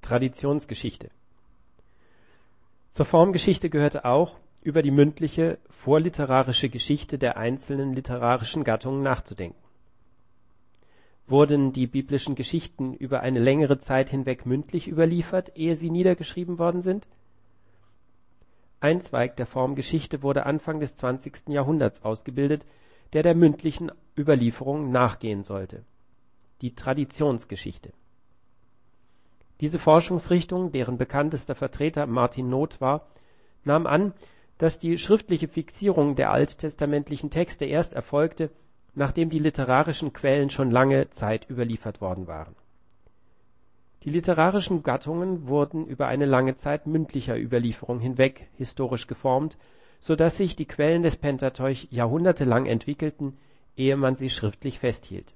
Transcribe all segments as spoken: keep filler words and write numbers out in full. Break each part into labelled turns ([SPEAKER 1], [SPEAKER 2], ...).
[SPEAKER 1] Traditionsgeschichte. Zur Formgeschichte gehörte auch, über die mündliche, vorliterarische Geschichte der einzelnen literarischen Gattungen nachzudenken. Wurden die biblischen Geschichten über eine längere Zeit hinweg mündlich überliefert, ehe sie niedergeschrieben worden sind? Ein Zweig der Formgeschichte wurde Anfang des zwanzigsten Jahrhunderts ausgebildet, der der mündlichen Überlieferung nachgehen sollte: die Traditionsgeschichte. Diese Forschungsrichtung, deren bekanntester Vertreter Martin Noth war, nahm an, dass die schriftliche Fixierung der alttestamentlichen Texte erst erfolgte, nachdem die literarischen Quellen schon lange Zeit überliefert worden waren. Die literarischen Gattungen wurden über eine lange Zeit mündlicher Überlieferung hinweg historisch geformt, so dass sich die Quellen des Pentateuch jahrhundertelang entwickelten, ehe man sie schriftlich festhielt.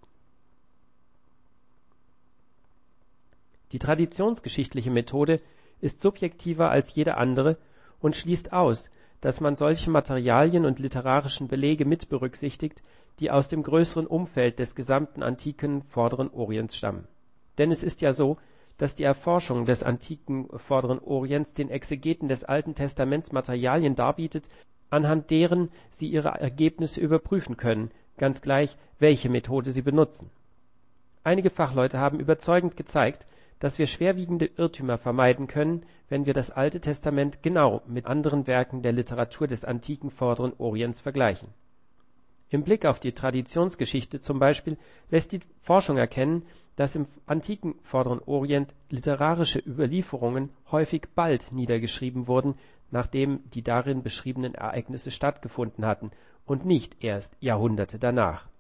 [SPEAKER 1] Die traditionsgeschichtliche Methode ist subjektiver als jede andere und schließt aus, dass man solche Materialien und literarischen Belege mit berücksichtigt, die aus dem größeren Umfeld des gesamten antiken Vorderen Orients stammen. Denn es ist ja so, dass die Erforschung des antiken Vorderen Orients den Exegeten des Alten Testaments Materialien darbietet, anhand deren sie ihre Ergebnisse überprüfen können, ganz gleich, welche Methode sie benutzen. Einige Fachleute haben überzeugend gezeigt, dass wir schwerwiegende Irrtümer vermeiden können, wenn wir das Alte Testament genau mit anderen Werken der Literatur des antiken Vorderen Orients vergleichen. Im Blick auf die Traditionsgeschichte zum Beispiel lässt die Forschung erkennen, dass im antiken Vorderen Orient literarische Überlieferungen häufig bald niedergeschrieben wurden, nachdem die darin beschriebenen Ereignisse stattgefunden hatten, und nicht erst Jahrhunderte danach